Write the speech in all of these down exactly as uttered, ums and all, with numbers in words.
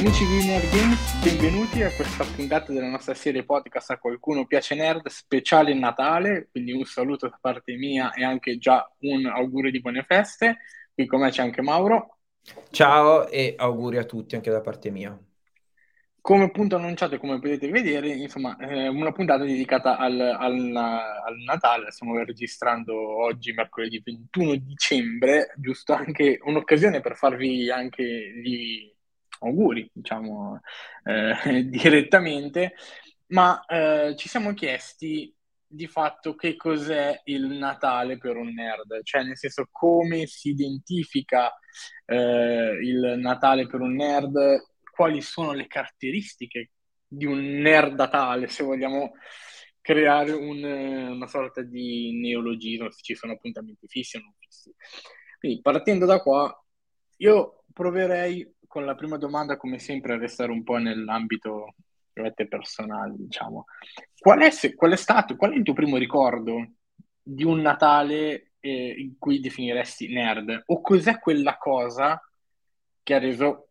Amici di Nerd Games, benvenuti a questa puntata della nostra serie podcast A Qualcuno Piace Nerd, speciale Natale, quindi un saluto da parte mia e anche già un augurio di buone feste. Qui con me c'è anche Mauro. Ciao e auguri a tutti anche da parte mia. Come appunto annunciato e come potete vedere, insomma, eh, una puntata dedicata al, al- al Natale. Stiamo registrando oggi, mercoledì ventuno dicembre, giusto anche un'occasione per farvi anche gli auguri, diciamo, eh, direttamente, ma eh, ci siamo chiesti di fatto che cos'è il Natale per un nerd, cioè nel senso come si identifica eh, il Natale per un nerd, quali sono le caratteristiche di un nerdatale, se vogliamo creare un, eh, una sorta di neologismo, se ci sono appuntamenti fissi o non fissi. Quindi partendo da qua, io proverei con la prima domanda, come sempre, a restare un po' nell'ambito ovviamente, personale, diciamo. Qual è, se- qual è stato, qual è il tuo primo ricordo di un Natale eh, in cui definiresti nerd? O cos'è quella cosa che ha reso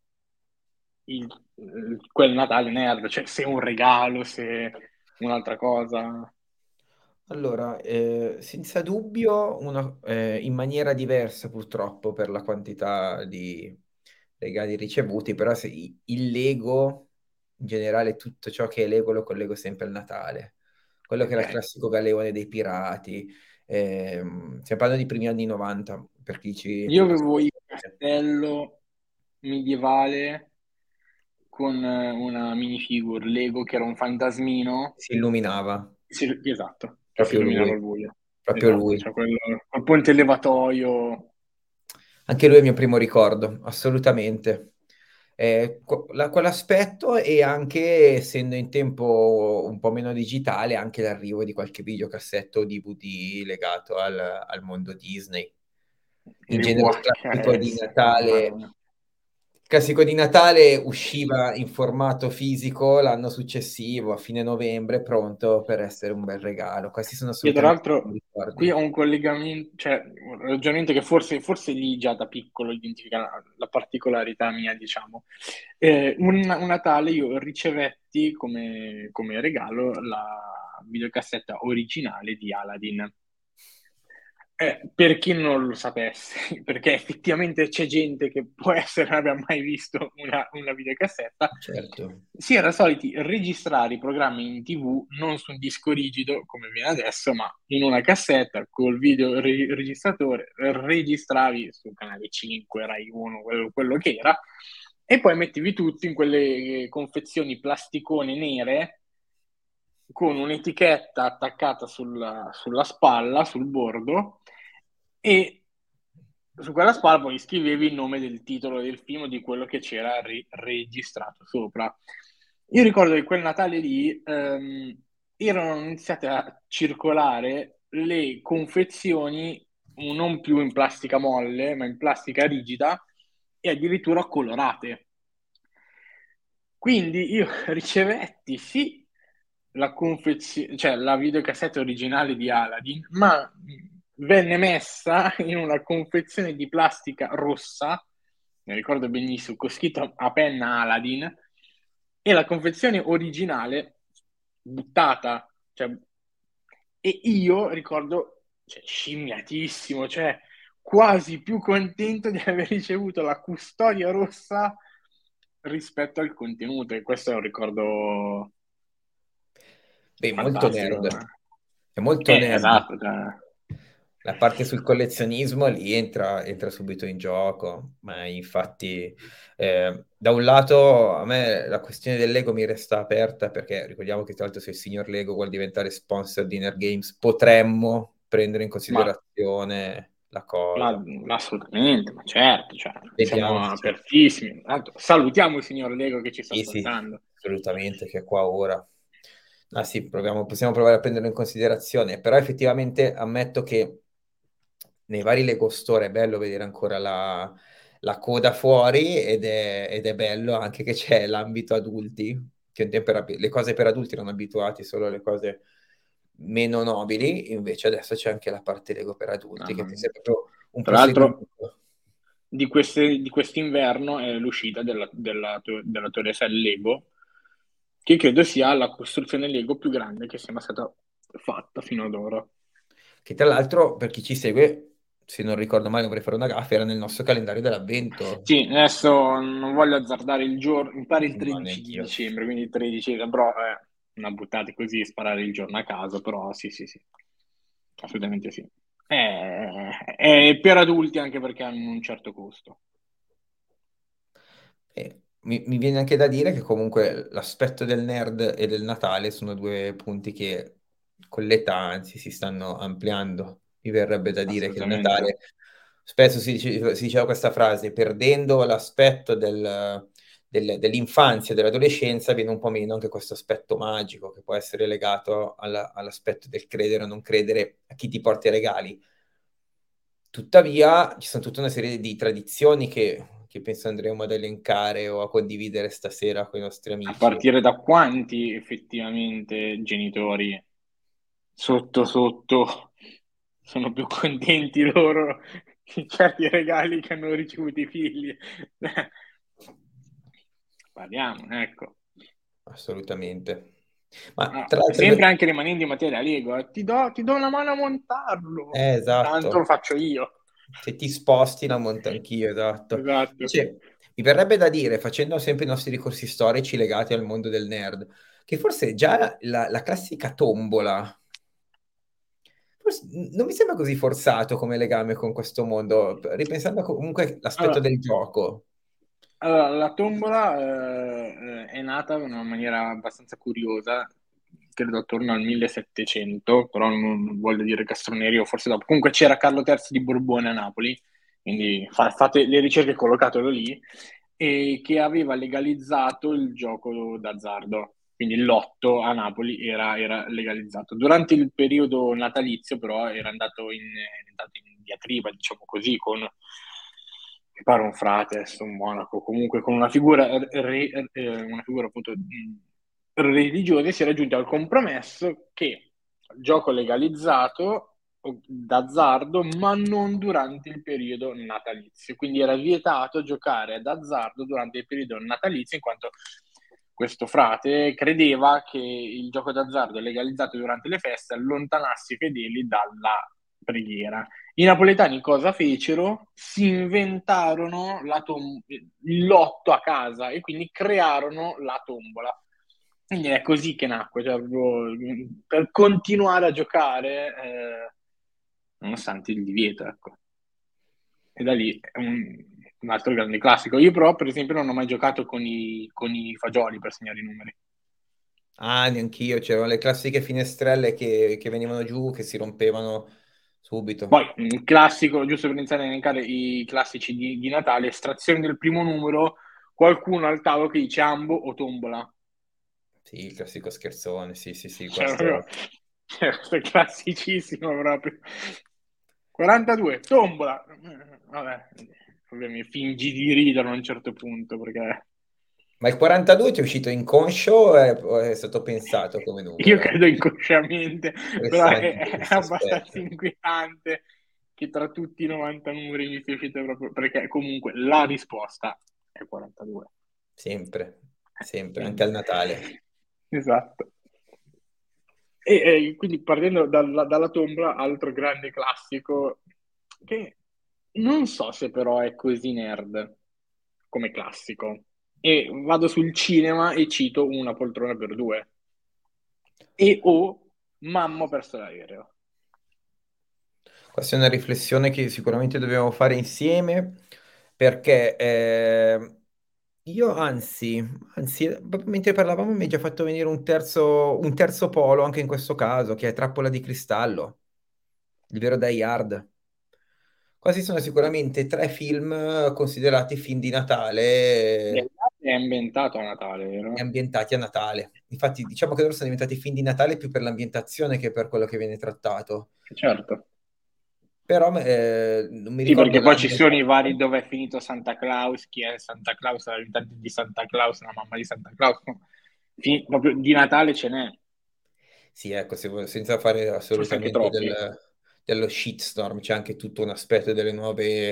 il- il- quel Natale nerd? Cioè, se è un regalo, se un'altra cosa. Allora, eh, senza dubbio, una- eh, in maniera diversa purtroppo per la quantità di regali ricevuti, però se, il Lego, in generale tutto ciò che è Lego lo collego sempre al Natale. Quello che era il Ok. classico galeone dei pirati, ehm, stiamo parlando di primi anni novanta, per chi ci... Io avevo il castello medievale con eh, una minifigure Lego che era un fantasmino. si illuminava, Sì, esatto, che si proprio illuminava lui, al buio. proprio Esatto, lui. cioè quello, quel ponte levatoio. Anche lui è il mio primo ricordo, assolutamente. Eh, co- la- quell'aspetto e anche, essendo in tempo un po' meno digitale, anche l'arrivo di qualche videocassetto o D V D legato al, al mondo Disney. In Il genere il classico di V H S, mamma Natale, mia. il classico di Natale usciva in formato fisico l'anno successivo, a fine novembre, pronto per essere un bel regalo. Questi sono Io tra assolutamente i l'altro qui ricordi. ho un collegamento, cioè un ragionamento che forse, forse lì già da piccolo identifica la, la particolarità mia, diciamo. Eh, un, un Natale io ricevetti come, come regalo la videocassetta originale di Aladdin. Eh, per chi non lo sapesse, perché effettivamente c'è gente che può essere non abbia mai visto una, una videocassetta, Certo. si era soliti registrare i programmi in T V non su un disco rigido come viene adesso, ma in una cassetta col video re- registratore, registravi su canale cinque, Rai uno, quello, quello che era, e poi mettevi tutto in quelle confezioni plasticone nere con un'etichetta attaccata sulla, sulla spalla, sul bordo, e su quella spalla poi scrivevi il nome del titolo del film o di quello che c'era ri- registrato sopra. Io ricordo che quel Natale lì ehm, erano iniziate a circolare le confezioni non più in plastica molle, ma in plastica rigida e addirittura colorate. Quindi io ricevetti sì la confezione, cioè la videocassetta originale di Aladdin, ma venne messa in una confezione di plastica rossa, mi ricordo benissimo, con scritto a penna Aladdin, e la confezione originale buttata, cioè, e io ricordo, cioè, scimmiatissimo, cioè quasi più contento di aver ricevuto la custodia rossa rispetto al contenuto, e questo è un ricordo Beh, molto fantastico. nerd. È molto Eh, nerd. esatto, cioè, La parte sul collezionismo lì entra, entra subito in gioco, ma infatti eh, da un lato a me la questione del Lego mi resta aperta perché ricordiamo che tra l'altro se il signor Lego vuole diventare sponsor di Nerd Games potremmo prendere in ma, considerazione la ma- cosa. ma assolutamente, ma certo, cioè, Vediamo siamo se c'è. apertissimi. Tanto, salutiamo il signor Lego che ci sta Sì, sì, ascoltando. assolutamente, che è qua ora. Ah sì, proviamo, possiamo provare a prenderlo in considerazione, però effettivamente ammetto che nei vari Lego Store è bello vedere ancora la, la coda fuori ed è, ed è bello anche che c'è l'ambito adulti, che un tempo era- le cose per adulti erano abituati solo alle cose meno nobili, invece adesso c'è anche la parte Lego per adulti, che Mamma mi mia. sembra proprio un Tra l'altro, proseguimento. di, queste, di quest'inverno è l'uscita della, della, della Torre Eiffel Lego, che credo sia la costruzione Lego più grande che sia mai stata fatta fino ad ora. Che tra l'altro, per chi ci segue, se non ricordo male, dovrei fare una gaffa, era nel nostro calendario dell'avvento. Sì, adesso non voglio azzardare il giorno, mi pare il No, tredici di neanch'io. dicembre, quindi il tredici, però è una buttata così, sparare il giorno a caso, però sì, sì, sì, assolutamente sì. È, è per adulti anche perché hanno un certo costo. E mi, mi viene anche da dire che comunque l'aspetto del nerd e del Natale sono due punti che con l'età, anzi, si stanno ampliando. Mi verrebbe da dire che il Assolutamente. Natale, spesso si, dice- si diceva questa frase, perdendo l'aspetto del- del- dell'infanzia, dell'adolescenza, viene un po' meno anche questo aspetto magico che può essere legato alla- all'aspetto del credere o non credere a chi ti porta i regali. Tuttavia, ci sono tutta una serie di tradizioni che, che penso andremo ad elencare o a condividere stasera con i nostri A amici. partire da quanti effettivamente genitori sotto sotto sono più contenti loro di certi regali che hanno ricevuto i figli. Parliamo, ecco. Assolutamente. Ma Ah, tra l'altro, sempre anche rimanendo in materia Lego, eh, ti do, ti do una mano a montarlo, eh, tanto lo esatto, faccio io. se ti sposti la monto anch'io, esatto. Esatto. Invece, mi verrebbe da dire, facendo sempre i nostri ricorsi storici legati al mondo del nerd, che forse già la, la classica tombola, forse non mi sembra così forzato come legame con questo mondo, ripensando comunque all'aspetto Allora, del gioco. allora, la tombola eh, eh, è nata in una maniera abbastanza curiosa, credo attorno al millesettecento, però non voglio dire castroneria, o forse dopo. Comunque c'era Carlo terzo di Borbone a Napoli, quindi fa- fate le ricerche, collocatelo lì, e che aveva legalizzato il gioco d'azzardo. Quindi il lotto a Napoli era, era legalizzato. Durante il periodo natalizio, però, era andato in, è andato in diatriba, diciamo così, con mi pare un frate, adesso un monaco, comunque con una figura, re- eh, una figura appunto mh, religiosa, e si era giunti al compromesso che il gioco legalizzato d'azzardo, ma non durante il periodo natalizio. Quindi era vietato giocare d'azzardo durante il periodo natalizio, in quanto questo frate credeva che il gioco d'azzardo legalizzato durante le feste allontanasse i fedeli dalla preghiera. I napoletani cosa fecero? Si inventarono la tom- il lotto a casa e quindi crearono la tombola. Quindi è così che nacque, cioè, proprio, per continuare a giocare eh, nonostante il divieto, ecco. E da lì è un, un altro grande classico. Io però, per esempio, non ho mai giocato con i, con i fagioli per segnare i numeri. Ah, neanch'io, c'erano le classiche finestrelle che, che venivano giù, che si rompevano subito. Poi, un classico, giusto per iniziare a elencare i classici di, di Natale, estrazione del primo numero, qualcuno al tavolo che dice ambo o tombola. Sì, il classico scherzone, sì, sì, sì, Cioè, proprio, questo... cioè, questo è classicissimo proprio. quarantadue, tombola. Vabbè, mi fingi di ridere a un certo punto perché Ma il quarantadue ti è uscito inconscio o è, o è stato pensato come io numero? credo inconsciamente, però è, Interessante è questo abbastanza aspetto. inquietante che tra tutti i novanta numeri mi sia uscito proprio perché comunque la risposta è quarantadue. Sempre, sempre, anche Quindi, al Natale. esatto. E, e quindi partendo dalla, dalla tombola, altro grande classico che non so se però è così nerd come classico. E vado sul cinema e cito Una poltrona per due e o Mamma ho perso l'aereo. Questa è una riflessione che sicuramente dobbiamo fare insieme perché eh, io anzi, anzi, proprio mentre parlavamo mi hai già fatto venire un terzo, un terzo polo anche in questo caso, che è Trappola di cristallo, il vero Die Hard. Questi sono sicuramente tre film considerati film di Natale È ambientato a Natale, e vero? ambientati a Natale. Infatti, diciamo che loro sono diventati film di Natale più per l'ambientazione che per quello che viene trattato. Certo. Però eh, non mi Sì, ricordo perché poi ci sono i vari l'ambientazione. dove è finito Santa Claus, chi è Santa Claus, l'abitante di Santa Claus, la mamma di Santa Claus. Fi- proprio di Natale ce n'è, Sì, ecco, se- senza fare forse anche assolutamente troppi. del- dello shitstorm, c'è anche tutto un aspetto delle nuove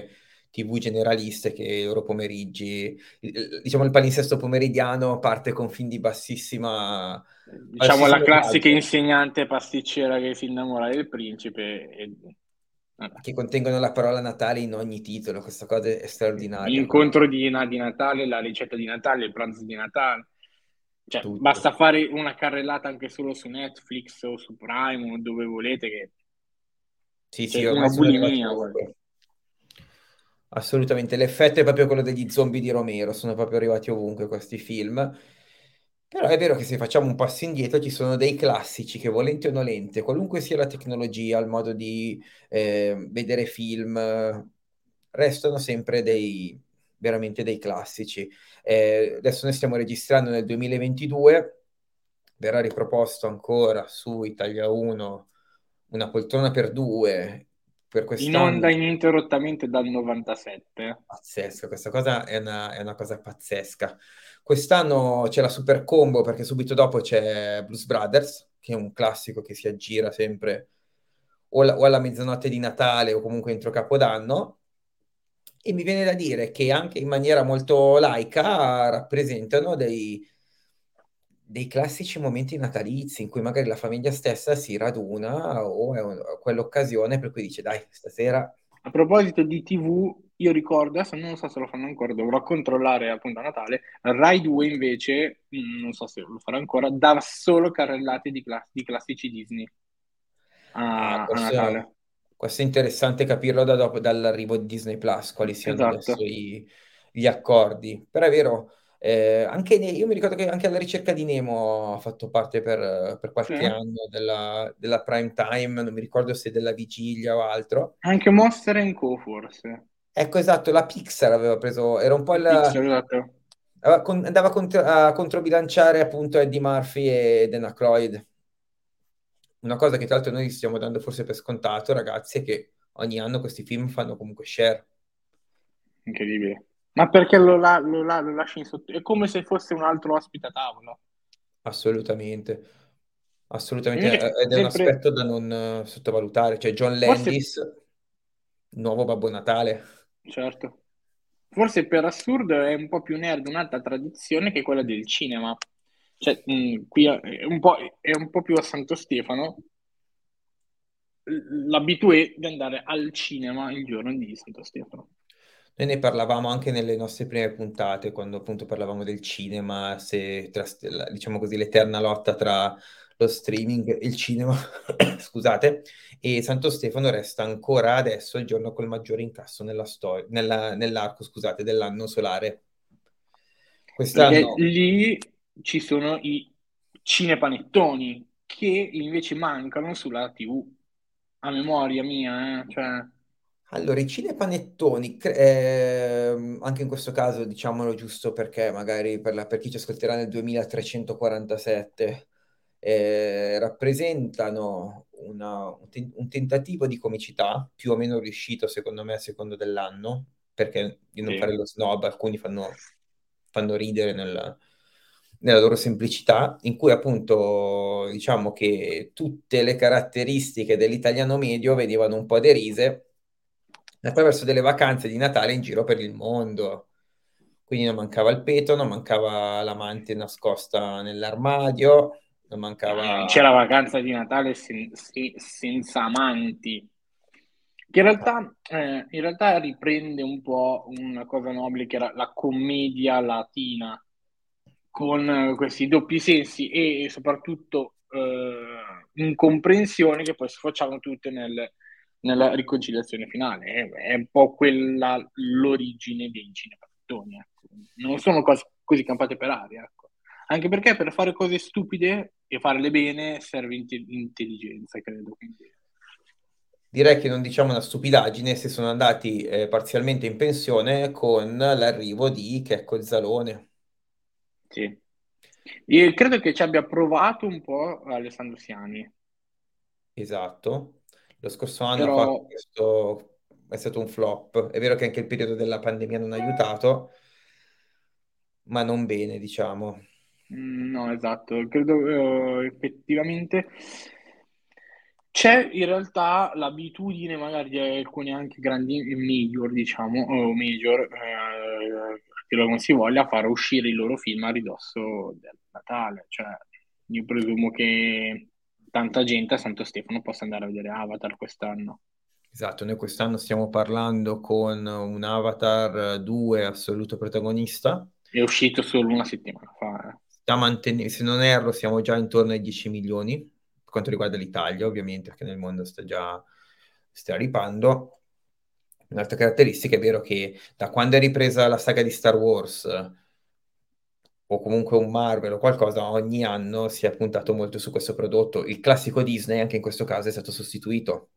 T V generaliste che i loro pomeriggi, il- diciamo il palinsesto pomeridiano parte con film di bassissima, Diciamo la bassissimo classica budget, insegnante pasticcera che si innamora del principe e vabbè. che contengono la parola Natale in ogni titolo. Questa cosa è straordinaria, quando L'incontro di, di Natale, la ricetta di Natale, il pranzo di Natale. Cioè, tutto. basta fare una carrellata anche solo su Netflix o su Prime o dove volete, che Sì, sì, c'è ormai una sono arrivati bulimia. Guarda. ovunque. Assolutamente, l'effetto è proprio quello degli zombie di Romero, sono proprio arrivati ovunque questi film. Però è vero che se facciamo un passo indietro ci sono dei classici che volente o nolente, qualunque sia la tecnologia, il modo di eh, vedere film, eh, restano sempre dei, veramente dei classici. Eh, adesso noi stiamo registrando nel duemilaventidue, verrà riproposto ancora su Italia uno una poltrona per due per In quest'anno. onda ininterrottamente dal novantasette. Pazzesca, questa cosa è una, è una cosa pazzesca. Quest'anno c'è la Super Combo perché subito dopo c'è Blues Brothers, che è un classico che si aggira sempre o, la- o alla mezzanotte di Natale o comunque entro Capodanno. E mi viene da dire che anche in maniera molto laica rappresentano dei, dei classici momenti natalizi in cui magari la famiglia stessa si raduna o è un- quell'occasione per cui dice dai, stasera. A proposito di T V, io ricordo, adesso non so se lo fanno ancora, dovrò controllare appunto a Natale. Rai due invece, mh, non so se lo farà ancora, dà solo carrellate di, cla- di classici Disney Ah, a, a questo, Natale. questo è interessante capirlo da dopo- dall'arrivo di Disney Plus, quali siano adesso Esatto. i- gli accordi. Però è vero, eh, anche ne- io mi ricordo che anche alla ricerca di Nemo ha fatto parte per, per Sì. qualche anno della, della prime time, non mi ricordo se della vigilia o altro. Anche Monster and Co. forse. Ecco, esatto, la Pixar aveva preso, era un po' La il, Pixar, esatto. aveva con- andava cont- a controbilanciare appunto Eddie Murphy e Dan Aykroyd. Una cosa che tra l'altro noi stiamo dando forse per scontato, ragazzi, è che ogni anno questi film fanno comunque share. Incredibile. Ma perché lo, la- lo la- lo lasci in sotto? È come se fosse un altro ospite a tavola. Assolutamente, assolutamente, Invece, eh, ed è un sempre, aspetto da non eh, sottovalutare. Cioè, John forse, Landis, nuovo Babbo Natale. certo, forse per assurdo è un po' più nerd un'altra tradizione che è quella del cinema. Cioè, mh, qui è un po', è un po' più a Santo Stefano, l- l'abitudine di andare al cinema il giorno di Santo Stefano. Noi ne parlavamo anche nelle nostre prime puntate, quando appunto parlavamo del cinema, se tra, la- diciamo così, l'eterna lotta tra lo streaming e il cinema, scusate, e Santo Stefano resta ancora adesso il giorno col maggiore incasso nella storia, nella- nell'arco, scusate, dell'anno solare. Perché Quest'anno, lì ci sono i cinepanettoni che invece mancano sulla T V. A memoria mia, eh? Cioè, allora, i cinepanettoni, cre- ehm, anche in questo caso diciamolo giusto perché magari per, la- per chi ci ascolterà nel duemilatrecentoquarantasette, eh, rappresentano una- un, ten- un tentativo di comicità più o meno riuscito secondo me a secondo dell'anno, perché di non fare sì. lo snob, alcuni fanno, fanno ridere nel- nella loro semplicità, in cui appunto diciamo che tutte le caratteristiche dell'italiano medio venivano un po' derise attraverso delle vacanze di Natale in giro per il mondo. Quindi non mancava il peto, non mancava l'amante nascosta nell'armadio, non No, non mancava... c'è la vacanza di Natale sen- se- senza amanti. Che in realtà, eh, in realtà riprende un po' una cosa nobile che era la commedia latina, con eh, questi doppi sensi e soprattutto eh, incomprensioni che poi sfociavano tutte nel- nella riconciliazione finale. È, è un po' quella l'origine dei cinepanettoni, ecco. Non sono cose così campate per aria, ecco. Anche perché per fare cose stupide e farle bene serve inte- intelligenza, credo. Quindi, Direi che non diciamo una stupidaggine se sono andati eh, parzialmente in pensione con l'arrivo di Checco Zalone. sì. Io credo che ci abbia provato un po' Alessandro Siani, Esatto. Lo scorso anno ha però fatto questo, è stato un flop. È vero che anche il periodo della pandemia non ha aiutato, ma non bene, diciamo. mm, no, esatto, credo eh, effettivamente C'è in realtà l'abitudine magari di alcuni anche grandi major, diciamo, o major, eh, dirlo come si voglia, fare uscire i loro film a ridosso del Natale. Cioè, io presumo che tanta gente a Santo Stefano possa andare a vedere Avatar quest'anno. Esatto, noi quest'anno stiamo parlando con un Avatar due assoluto protagonista. È uscito solo una settimana fa. eh. Sta mantenendo, se non erro, siamo già intorno ai dieci milioni, per quanto riguarda l'Italia, ovviamente, perché nel mondo sta già sta ripando. Un'altra caratteristica è vero che da quando è ripresa la saga di Star Wars, eh, o comunque un Marvel o qualcosa, ogni anno si è puntato molto su questo prodotto. Il classico Disney, anche in questo caso, è stato sostituito.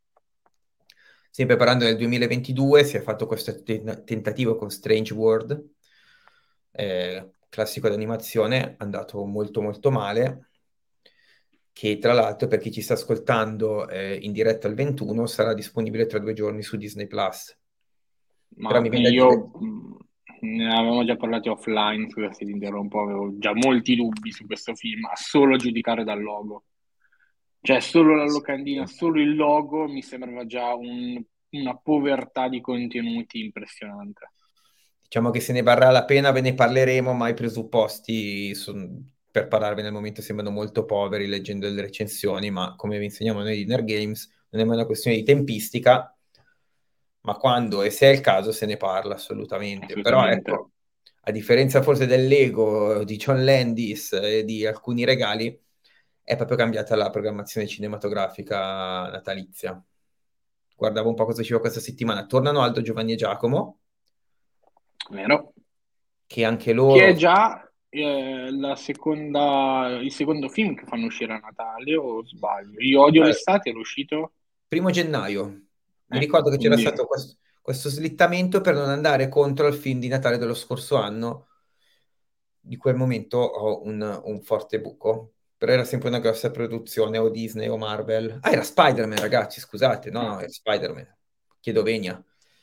Sempre parlando del duemilaventidue, si è fatto questo ten- tentativo con Strange World, eh, classico d'animazione, andato molto molto male, che tra l'altro per chi ci sta ascoltando eh, in diretta al ventuno sarà disponibile tra due giorni su Disney Plus. Però Ma mi viene da dire, io mh, ne avevamo già parlato offline, scusa se ti interrompo, avevo già molti dubbi su questo film, a solo giudicare dal logo. Cioè, solo la locandina, solo il logo mi sembrava già un- una povertà di contenuti impressionante. diciamo che se ne varrà la pena, ve ne parleremo, ma i presupposti son- per parlarvene al momento sembrano molto poveri leggendo le recensioni, ma come vi insegniamo noi di Nerd Games, non è mai una questione di tempistica, ma quando e se è il caso se ne parla assolutamente. Però Assolutamente. ecco, a differenza forse del Lego, di John Landis e di alcuni regali, è proprio cambiata la programmazione cinematografica natalizia. Guardavo un po' cosa ci va questa settimana. Tornano Aldo, Giovanni e Giacomo, Vero? che anche Che è loro, già eh, la seconda, il secondo film che fanno uscire a Natale, o sbaglio? Io odio eh, l'estate, è uscito? primo gennaio, mi Ecco, ricordo che c'era quindi stato questo, questo slittamento per non andare contro il film di Natale dello scorso anno. Di quel momento ho un, un forte buco, però era sempre una grossa produzione, o Disney o Marvel. Ah, era Spider-Man, ragazzi, scusate, no, no, ah, era Spider-Man, chiedo venia.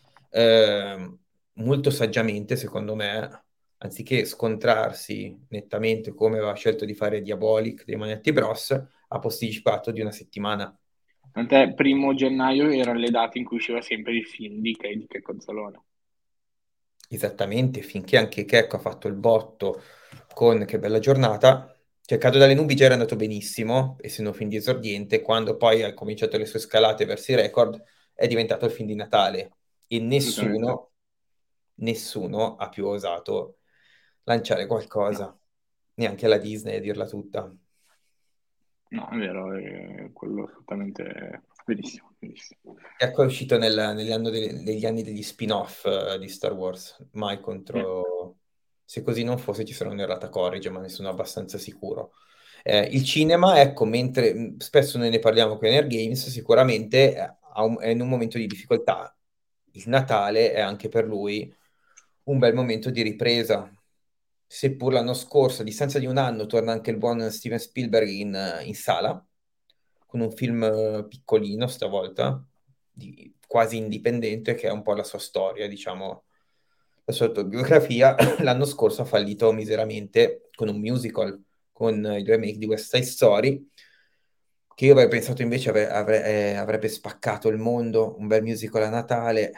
Eh, molto saggiamente, secondo me, anziché scontrarsi nettamente come aveva scelto di fare Diabolic dei Manetti Bros, ha posticipato di una settimana. tant'è, primo gennaio erano le date in cui usciva sempre il film di Che di Che Cozzalone. Esattamente, finché anche Checco ha fatto il botto con Che bella giornata, cioè Cado dalle nubi già era andato benissimo, essendo un film di esordiente, quando poi ha cominciato le sue scalate verso i record, è diventato il film di Natale e Assolutamente. nessuno, nessuno ha più osato lanciare No, qualcosa, neanche la Disney a dirla tutta. no, è vero, è quello assolutamente benissimo, benissimo. Ecco, è uscito nel- negli, anno de- negli anni degli spin-off eh, di Star Wars, mai Mm. contro... Se così non fosse ci sarà un'errata corrige, ma ne sono abbastanza sicuro. Eh, il cinema, ecco, mentre mh, spesso noi ne parliamo con Air Games, sicuramente è, ha un- è in un momento di difficoltà. Il Natale è anche per lui un bel momento di ripresa. Seppur l'anno scorso, a distanza di un anno, torna anche il buon Steven Spielberg in, in sala, con un film eh, piccolino stavolta, di- quasi indipendente, che è un po' la sua storia, diciamo, la sua autobiografia. L'anno scorso ha fallito miseramente con un musical, con il remake di West Side Story, che io avrei pensato invece avre- avre- eh, avrebbe spaccato il mondo, un bel musical a Natale,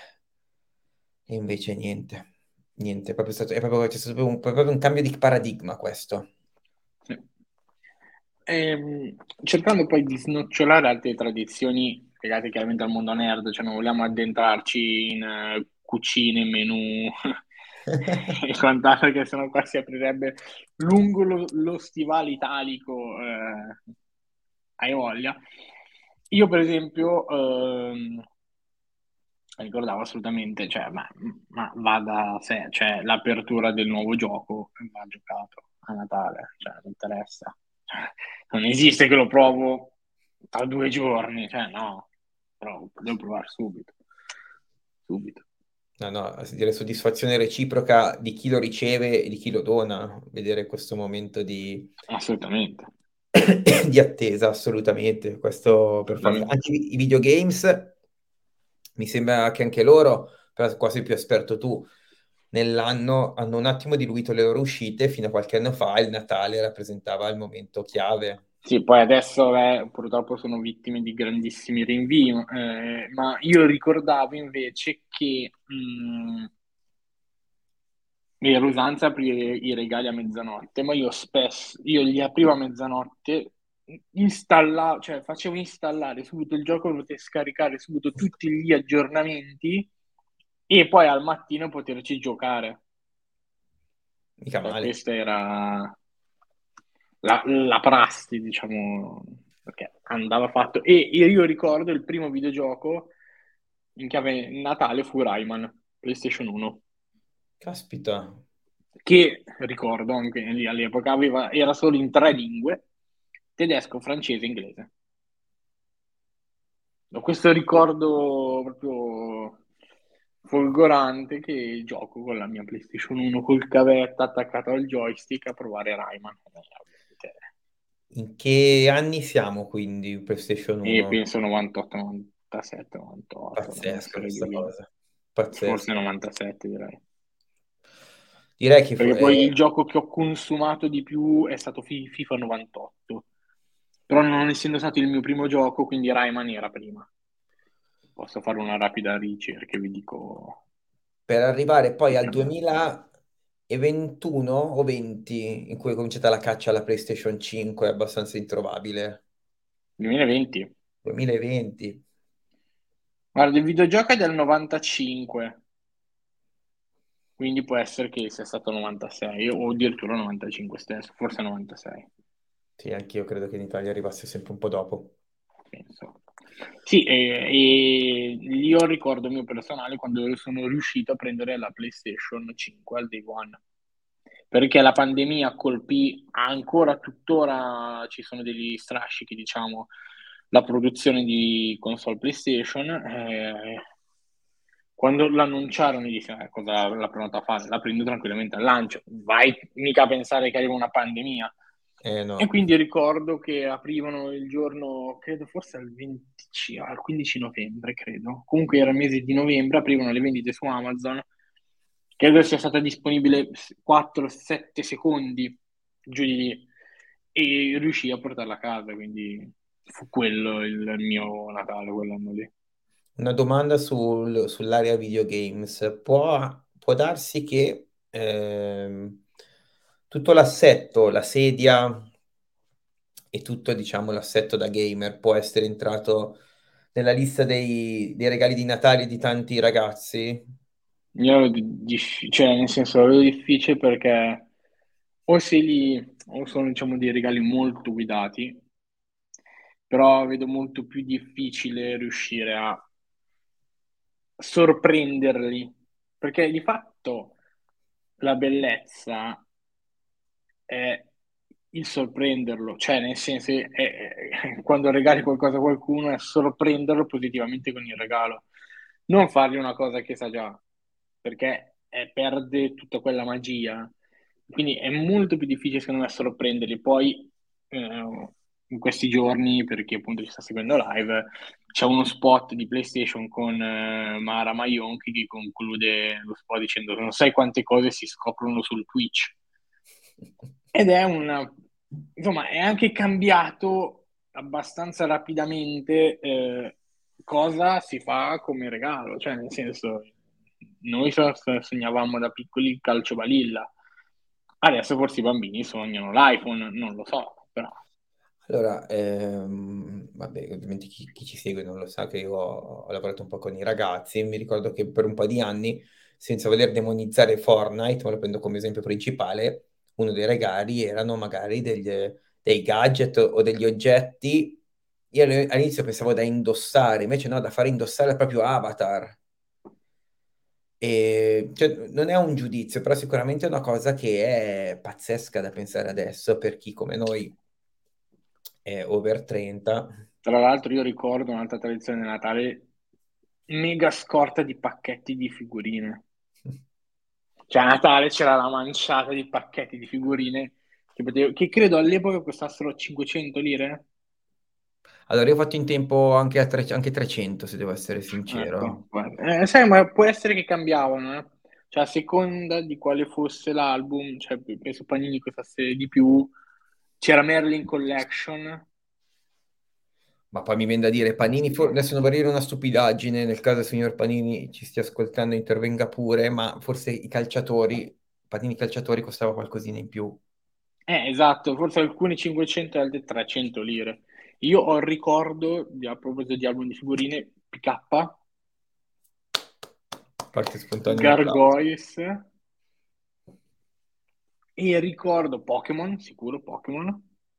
e invece niente. Niente, è proprio stato, è proprio, c'è stato proprio un, proprio un cambio di paradigma questo. Sì. Ehm, cercando poi di snocciolare altre tradizioni legate chiaramente al mondo nerd, cioè non vogliamo addentrarci in eh, cucine, menù e quant'altro, che sennò qua si aprirebbe lungo lo, lo stivale italico, eh, hai voglia. Io per esempio ehm, ricordavo assolutamente, cioè, ma, ma va da sé, cioè l'apertura del nuovo gioco va giocato a Natale, cioè non interessa. Cioè, non esiste che lo provo tra due giorni, cioè no, però devo provare subito, subito, No, no, direi soddisfazione reciproca di chi lo riceve e di chi lo dona, vedere questo momento di, assolutamente, di attesa, assolutamente. Questo per forza. assolutamente. Anche i i videogames, mi sembra che anche loro, però qua sei più esperto tu, nell'anno hanno un attimo diluito le loro uscite, fino a qualche anno fa il Natale rappresentava il momento chiave. Sì, poi adesso eh, purtroppo sono vittime di grandissimi rinvii, eh, ma io ricordavo invece che mh, era usanza aprire i regali a mezzanotte, ma io spesso, io li aprivo a mezzanotte, installavo, cioè facevo installare subito il gioco per poter scaricare subito tutti gli aggiornamenti e poi al mattino poterci giocare. Mica Cioè, male. questa era la, la prassi, diciamo, perché andava fatto. E io ricordo il primo videogioco in chiave Natale fu Rayman, PlayStation uno, Caspita. che ricordo anche lì all'epoca aveva, era solo in tre lingue, tedesco, francese e inglese. Ho questo ricordo proprio folgorante che gioco con la mia PlayStation uno col cavetto attaccato al joystick a provare Rayman. Eh, ovviamente. In che anni siamo quindi, PlayStation E uno? penso novantotto, novantasette, novantotto, non Pazzesca essere questa lì. cosa. Forse Pazzesco. novantasette direi. Direi che fu- Perché poi il eh, gioco che ho consumato di più è stato Fi- FIFA novantotto. Però non essendo stato il mio primo gioco, quindi Rayman era prima. Posso fare una rapida ricerca e vi dico per arrivare poi al esattamente. duemilaventuno o venti, in cui è cominciata la caccia alla PlayStation cinque, è abbastanza introvabile. duemilaventi. duemilaventi. Guarda, il videogioco è del novantacinque, quindi può essere che sia stato novantasei o addirittura novantacinque stesso, forse novantasei, Sì, anch'io credo che in Italia arrivasse sempre un po' dopo. penso. Sì, e, e io ricordo mio personale quando sono riuscito a prendere la PlayStation cinque al day one, perché la pandemia colpì ancora tuttora, ci sono degli strascichi, diciamo, la produzione di console PlayStation. eh, Quando l'annunciarono, dissi, "Eh, cosa la pronta a fare? La prendo tranquillamente al lancio, vai mica a pensare che arriva una pandemia." Eh E no. quindi ricordo che aprivano il giorno, credo forse al venti, al quindici novembre, credo. Comunque era il mese di novembre, aprivano le vendite su Amazon. Credo sia stata disponibile quattro sette secondi giù di lì e riuscii a portarla a casa, quindi fu quello il mio Natale quell'anno lì. Una domanda sul- sull'area videogames. Può, può darsi che ehm, tutto l'assetto, la sedia e tutto, diciamo, l'assetto da gamer può essere entrato nella lista dei, dei regali di Natale di tanti ragazzi? Io lo di- dif- cioè, nel senso, lo vedo difficile perché o se li, o sono, diciamo, dei regali molto guidati, però vedo molto più difficile riuscire a sorprenderli, perché di fatto la bellezza è il sorprenderlo, cioè nel senso, è- è- quando regali qualcosa a qualcuno è sorprenderlo positivamente con il regalo, non fargli una cosa che sa già, perché eh, perde tutta quella magia. Quindi è molto più difficile secondo me sorprenderli. Poi eh, in questi giorni, per chi appunto ci sta seguendo live, c'è uno spot di PlayStation con eh, Mara Maionchi che conclude lo spot dicendo non sai quante cose si scoprono sul Twitch. Ed è una, insomma, è anche cambiato abbastanza rapidamente eh, cosa si fa come regalo, cioè nel senso, noi so- so- sognavamo da piccoli il calcio balilla, adesso forse i bambini sognano l'iPhone, non lo so, però Allora, ehm, vabbè, ovviamente chi, chi ci segue non lo sa che io ho, ho lavorato un po' con i ragazzi e mi ricordo che per un po' di anni, senza voler demonizzare Fortnite, ma lo prendo come esempio principale, uno dei regali erano magari degli- dei gadget o degli oggetti. Io all'inizio pensavo da indossare, invece no, da fare indossare al proprio avatar. E, cioè, non è un giudizio, però sicuramente è una cosa che è pazzesca da pensare adesso per chi come noi è over trenta. tra l'altro io ricordo un'altra tradizione di Natale, mega scorta di pacchetti di figurine. Cioè a Natale c'era la manciata di pacchetti di figurine che, potevo- che credo all'epoca costassero cinquecento lire. Allora, io ho fatto in tempo anche, a tre- anche trecento, se devo essere Ecco, sincero. guarda. Eh, sai, ma può essere che cambiavano, eh? Cioè a seconda di quale fosse l'album, cioè penso Panini costasse di più, C'era Merlin Collection. Ma poi mi viene da dire, Panini, for- adesso non vorrei dire una stupidaggine, nel caso il signor Panini ci stia ascoltando intervenga pure, ma forse i calciatori, Panini calciatori costava qualcosina in più. Eh, esatto, forse alcuni cinquecento e altri trecento lire. Io ho il ricordo, di- a proposito di album di figurine, P K, Parte spontaneo un applauso. Gargoyles, e ricordo Pokémon, sicuro Pokémon,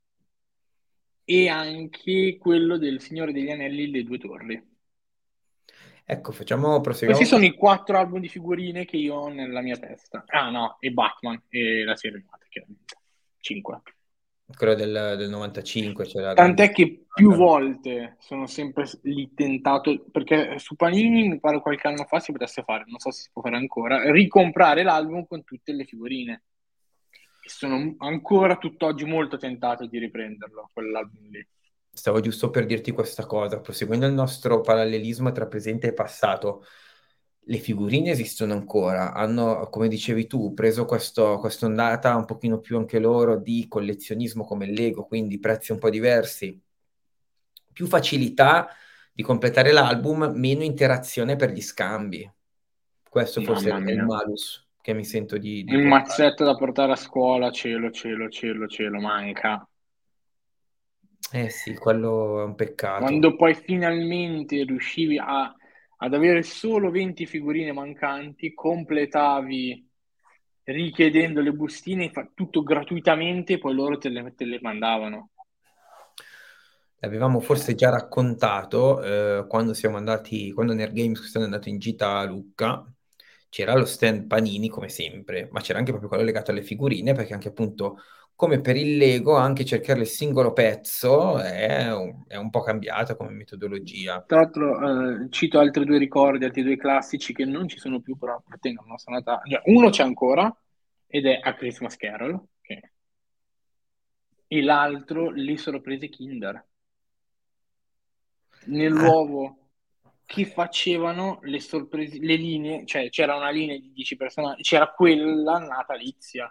e anche quello del Signore degli Anelli, Le Due Torri. Ecco, facciamo, Questi proseguiamo sono questo. i quattro album di figurine che io ho nella mia testa. Ah no, e Batman e la serie animata, chiaramente. Cinque. Quello del, del novantacinque, c'è la Tant'è grandissima. che più volte sono sempre lì tentato, perché su Panini mi pare qualche anno fa si potesse fare, non so se si può fare ancora, ricomprare l'album con tutte le figurine. E sono ancora tutt'oggi molto tentato di riprenderlo, quell'album lì. Stavo giusto per dirti questa cosa, proseguendo il nostro parallelismo tra presente e passato, le figurine esistono ancora, hanno, come dicevi tu, preso questo, quest'ondata un pochino più anche loro di collezionismo come il Lego, quindi prezzi un po' diversi, più facilità di completare l'album, meno interazione per gli scambi. Questo forse Mamma è il mia. malus che mi sento di, di Il portare. mazzetto da portare a scuola, cielo, cielo, cielo, cielo, manca. Eh sì, quello è un peccato. Quando poi finalmente riuscivi a- ad avere solo venti figurine mancanti, completavi richiedendo le bustine, fa- tutto gratuitamente, poi loro te le, te le mandavano. L'avevamo Cioè, forse già raccontato eh, quando siamo andati, quando Nerd Games è andato in gita a Lucca, c'era lo stand Panini come sempre, ma c'era anche proprio quello legato alle figurine, perché anche appunto come per il Lego, anche cercare il singolo pezzo è un, è un po' cambiato come metodologia. tra l'altro, eh, cito altri due ricordi, altri due classici che non ci sono più, però appartengono al nostro Natale. Cioè, uno c'è ancora, ed è A Christmas Carol, che- e l'altro, Le sorprese Kinder. Ah, Nell'uovo che facevano le sorprese, le linee, cioè c'era una linea di dieci personaggi, c'era quella natalizia.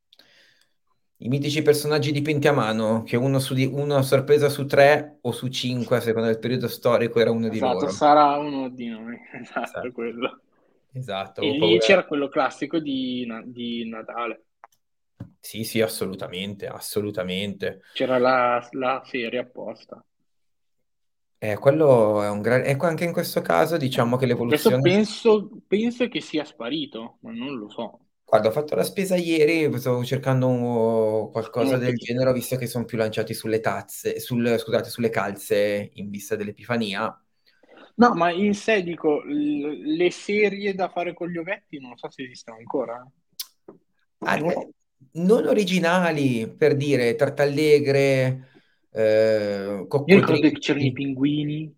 i mitici personaggi dipinti a mano, che uno, su di, uno a sorpresa su tre o su cinque, a seconda del periodo storico, era uno di Esatto, loro. sarà uno di noi, esatto, Esatto, quello. esatto, E avevo lì paura. c'era quello classico di, Na- di Natale, Sì, sì, assolutamente, assolutamente. c'era la, la serie apposta. Eh, quello è un gran... E anche in questo caso diciamo che Questo l'evoluzione... penso, penso che sia sparito, ma non lo so. Guarda, ho fatto la spesa ieri, stavo cercando un- qualcosa Uno del genere, ho spezzatino. visto che sono più lanciati sulle tazze, sul, scusate, sulle calze in vista dell'Epifania. No, ma in sé dico, l- le serie da fare con gli ovetti non so se esistono ancora. Ah, eh, non originali, per dire, tartallegre, eh, Io ricordo che c'erano i coccodrilli. pinguini.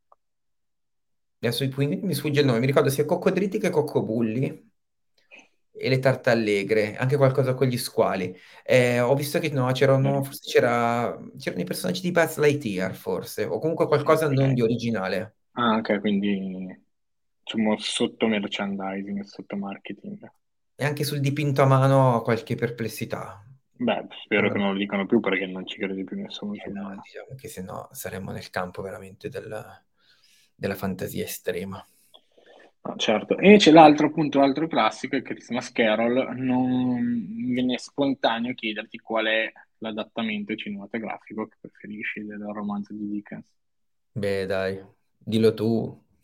Adesso i pinguini mi sfugge il nome, mi ricordo sia coccodrilli che coccobulli. E le tartallegre, anche qualcosa con gli squali. Eh, ho visto che no, c'erano, forse c'era, c'erano i personaggi di Buzz Lightyear, forse, o comunque qualcosa Ok. non di originale. Ah, ok, quindi diciamo sotto merchandising, sotto marketing. E anche sul dipinto a mano ho qualche perplessità. Beh, spero che Sembra- non lo dicano più perché non ci crede più nessuno eh sul no, mondo. diciamo che se no saremmo nel campo veramente del- della fantasia estrema. No, certo. E c'è l'altro appunto, l'altro classico, il Christmas Carol. Non mi viene spontaneo chiederti qual è l'adattamento cinematografico che preferisci del romanzo di Dickens. Beh, dai, dillo tu.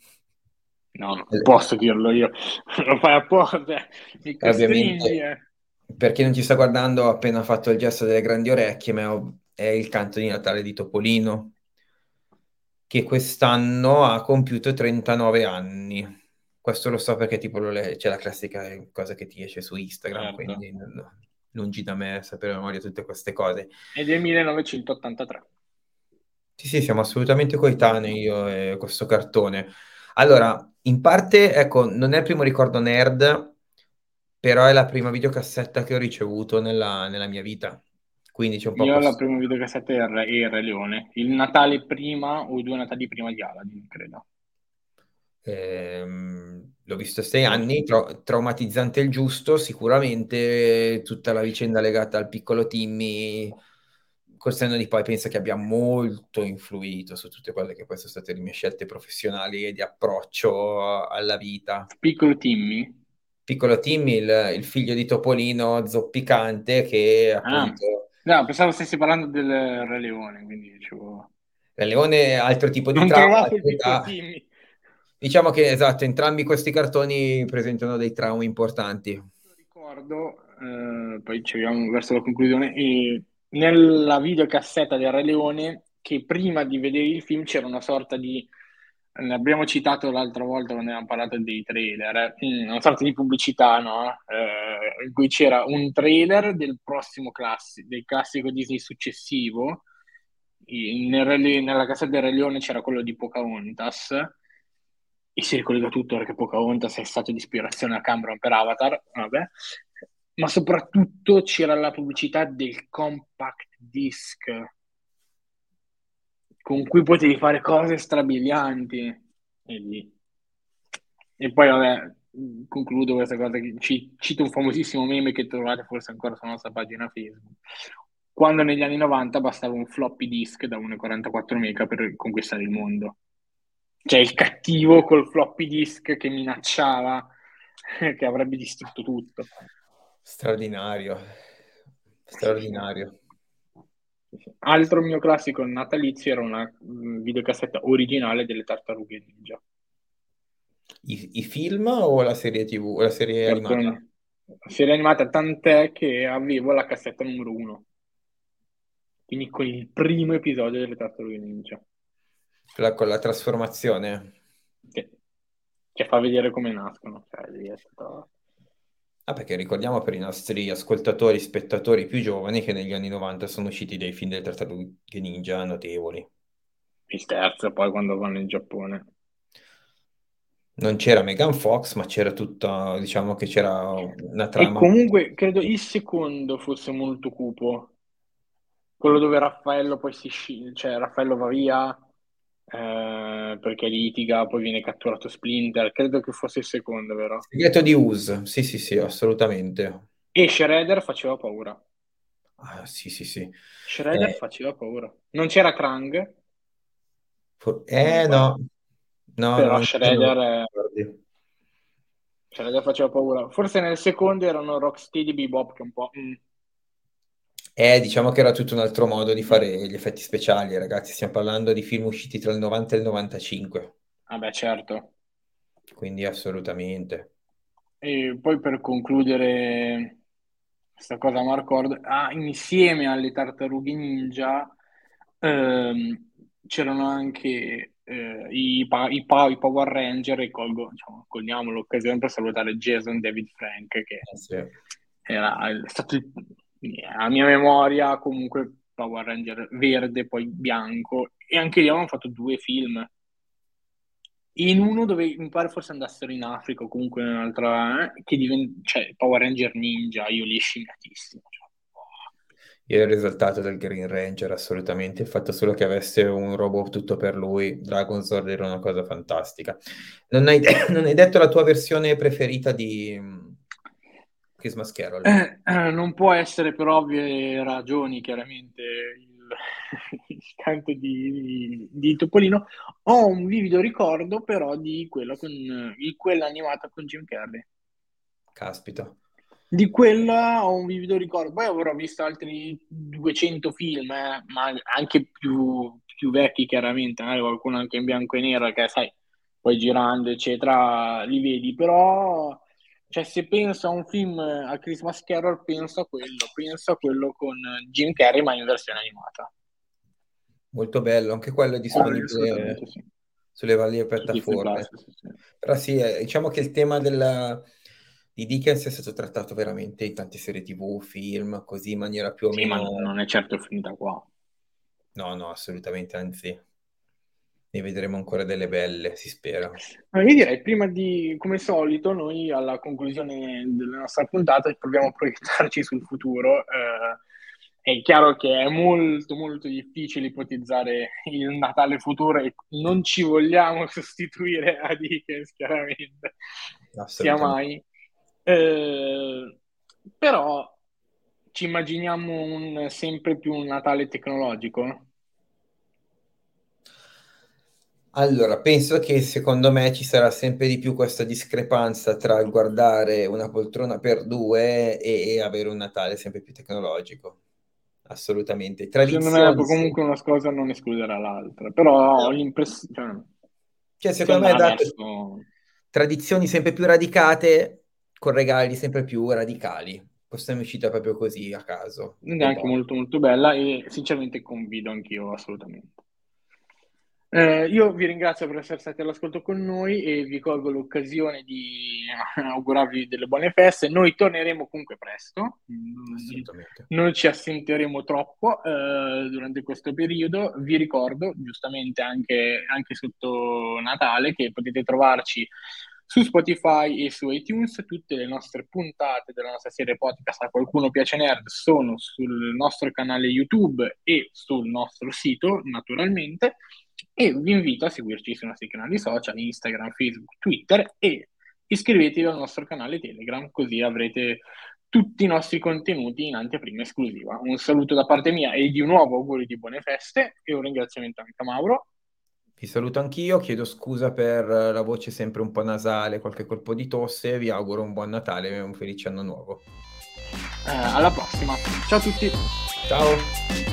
No, non Eh, posso dirlo io, lo fai apposta, mi costringi, Ovviamente, eh. per chi non ci sta guardando, ho appena fatto il gesto delle grandi orecchie, ma è ov- è il canto di Natale di Topolino, che quest'anno ha compiuto trentanove anni. Questo lo so perché tipo lo le- c'è la classica cosa che ti esce su Instagram, Certo. quindi non- lungi da me sapere a memoria tutte queste cose. È del millenovecentottantatré. Sì, sì, siamo assolutamente coetanei io e questo cartone. Allora, in parte, ecco, non è il primo ricordo nerd, però è la prima videocassetta che ho ricevuto nella, nella mia vita. Quindi c'è un po' Io la questo. prima videocassetta era il Re, il Re Leone, il Natale prima o i due Natali prima di Aladdin, credo. Ehm, l'ho visto sei Forse. anni, tra- traumatizzante il giusto, sicuramente tutta la vicenda legata al piccolo Timmy col senno di poi penso che abbia molto influito su tutte quelle che poi sono state le mie scelte professionali e di approccio alla vita. Piccolo Timmy? Piccolo Timmy, il, il figlio di Topolino zoppicante che Ah, appunto no, pensavo stessi parlando del Re Leone, quindi dicevo... il leone altro tipo di Non trauma. trovavo il piccolo Timmy. Diciamo che esatto, entrambi questi cartoni presentano dei traumi importanti. Ricordo, eh, poi ci arriviamo verso la conclusione, e nella videocassetta del Re Leone, che prima di vedere il film c'era una sorta di, ne abbiamo citato l'altra volta quando abbiamo parlato dei trailer, eh, una sorta di pubblicità, no? Eh, in cui c'era un trailer del prossimo classico, del classico Disney successivo. In- nel Re Le- nella cassetta del Re Leone c'era quello di Pocahontas, e si ricollega tutto perché Pocahontas è stato di ispirazione a Cameron per Avatar, vabbè. Ma soprattutto c'era la pubblicità del compact disc con cui potevi fare cose strabilianti. E lì. E poi, vabbè, concludo questa cosa. Che ci, cito un famosissimo meme che trovate forse ancora sulla nostra pagina Facebook. Quando negli anni novanta bastava un floppy disk da uno virgola quarantaquattro mega per conquistare il mondo. Cioè il cattivo col floppy disk che minacciava che avrebbe distrutto tutto. Straordinario, Sì, sì. straordinario. Sì, sì. Altro mio classico natalizio era una mm, videocassetta originale delle Tartarughe Ninja. I, i film o la serie T V, o la serie animata? Cartoni. Serie animata, tant'è che avevo la cassetta numero uno. Quindi con il primo episodio delle Tartarughe Ninja. Quella con la trasformazione. Che, che fa vedere come nascono. Cioè, lì è stato Ah, perché ricordiamo per i nostri ascoltatori, spettatori più giovani che negli anni novanta sono usciti dei film delle tartarughe ninja notevoli. il terzo, poi quando vanno in Giappone. Non c'era Megan Fox, ma c'era tutta, diciamo che c'era una E trama. comunque credo il secondo fosse molto cupo. Quello dove Raffaello poi si sci- cioè Raffaello va via eh, perché litiga, poi viene catturato Splinter. Credo che fosse il secondo, vero? Segreto di Us, sì, sì, sì, assolutamente. E Shredder faceva paura. Ah, sì, sì, sì. Shredder Eh, faceva paura. Non c'era Krang, for- se non eh, sbaglio, no, no, no, però non c'erano Shredder, eh, ricordi. Shredder faceva paura. Forse nel secondo erano Rocksteady e Bebop che un po'... mm, Eh, diciamo che era tutto un altro modo di mm. fare gli effetti speciali, ragazzi. Stiamo parlando di film usciti tra il novanta e il novantacinque, Vabbè, certo. quindi assolutamente. E poi per concludere questa cosa, Marco, ah, insieme alle tartarughe ninja ehm, c'erano anche eh, i, pa- i pa- i Power Ranger e colgo, diciamo, cogliamo l'occasione per salutare Jason David Frank che Eh, sì. era il- stato il- a mia memoria comunque Power Ranger verde, poi bianco, e anche lì avevano fatto due film. In uno dove mi pare forse andassero in Africa o comunque in un'altra, eh, che diventa, cioè Power Ranger Ninja, io lì scimmiatissimo. Cioè, oh. Io ero esaltato dal Green Ranger, assolutamente. Il fatto solo che avesse un robot tutto per lui, Dragon Sword, era una cosa fantastica. Non hai, non hai detto la tua versione preferita di mm, Christmas Carol? Eh, eh, non può essere per ovvie ragioni, chiaramente, il, il canto di, di, di Topolino. Ho un vivido ricordo però di quella, con, di quella animata con Jim Carrey. Caspita. Di quella ho un vivido ricordo. Poi avrò visto altri duecento film, eh, ma anche più, più vecchi, chiaramente, magari qualcuno anche in bianco e nero, che sai, poi girando, eccetera, li vedi. Però, cioè, se penso a un film a Christmas Carol, penso a quello, penso a quello con Jim Carrey, ma in versione animata. Molto bello, anche quello è Quello assolutamente disponibile sì. sulle varie Su Disney piattaforme. Plus, sì, sì. Però sì, eh, diciamo che il tema della- di Dickens è stato trattato veramente in tante serie T V, film, così in maniera più o Sì, ma meno... non è certo finita qua. No, no, assolutamente, anzi, ne vedremo ancora delle belle, si spera. Ma io direi, prima di, come solito, noi alla conclusione della nostra puntata proviamo a proiettarci sul futuro. Eh, è chiaro che è molto, molto difficile ipotizzare il Natale futuro e non ci vogliamo sostituire a Dickens, chiaramente, sia Assolutamente. mai. Eh, però ci immaginiamo un, sempre più un Natale tecnologico? Allora, penso che secondo me ci sarà sempre di più questa discrepanza tra il guardare una poltrona per due e, e avere un Natale sempre più tecnologico. Assolutamente. Secondo me Tradizioni, poi sì. comunque una cosa non escluderà l'altra, però ho No. l'impressione Cioè, si secondo me, andrà esatto, verso... tradizioni sempre più radicate con regali sempre più radicali. Questa mi è uscita proprio così a caso. Ed è E anche boh. molto molto bella e sinceramente convido anch'io assolutamente. Eh, io vi ringrazio per essere stati all'ascolto con noi e vi colgo l'occasione di augurarvi delle buone feste. Noi torneremo comunque presto, mm, Assolutamente. non ci assenteremo troppo eh, durante questo periodo. Vi ricordo, giustamente anche, anche sotto Natale, che potete trovarci su Spotify e su iTunes. Tutte le nostre puntate della nostra serie podcast A Qualcuno Piace Nerd sono sul nostro canale YouTube e sul nostro sito, naturalmente. E vi invito a seguirci sui nostri canali social, Instagram, Facebook, Twitter e iscrivetevi al nostro canale Telegram, così avrete tutti i nostri contenuti in anteprima esclusiva. Un saluto da parte mia e di nuovo auguri di buone feste e un ringraziamento anche a Mauro. Vi saluto anch'io, chiedo scusa per la voce sempre un po' nasale, qualche colpo di tosse, vi auguro un buon Natale e un felice anno nuovo. Eh, alla prossima. Ciao a tutti. Ciao!